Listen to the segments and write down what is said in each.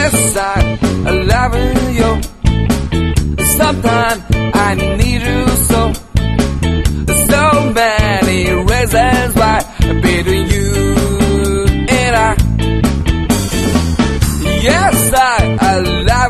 Yes, I love you. Sometimes I need you so. So many reasons why between you and I. Yes, I love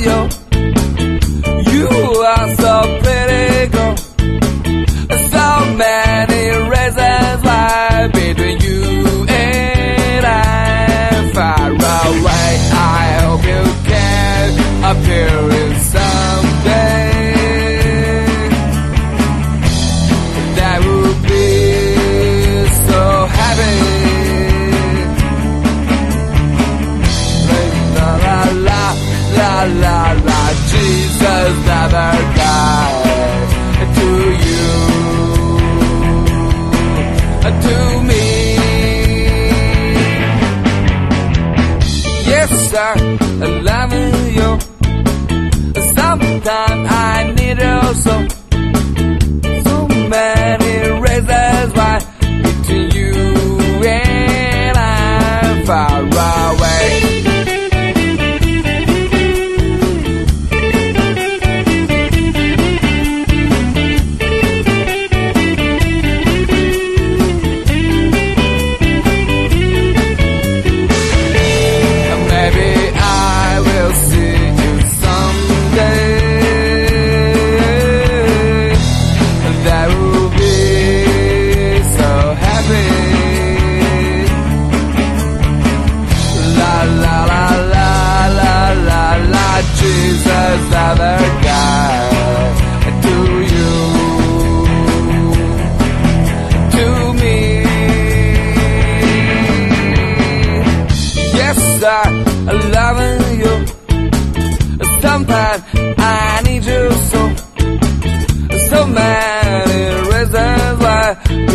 you. You are so pretty, girl. So many reasons why between you and I. Far away, I hope you can appear in someday. That would be so happy. La la la la la la. Jesus never died to you, to me. Yes, sir, I love you. Sometimes I need you so. So many reasons why between you and I'm far away. Jesus never died to you, to me. Yes, I love you. Sometimes I need you so. So many reasons why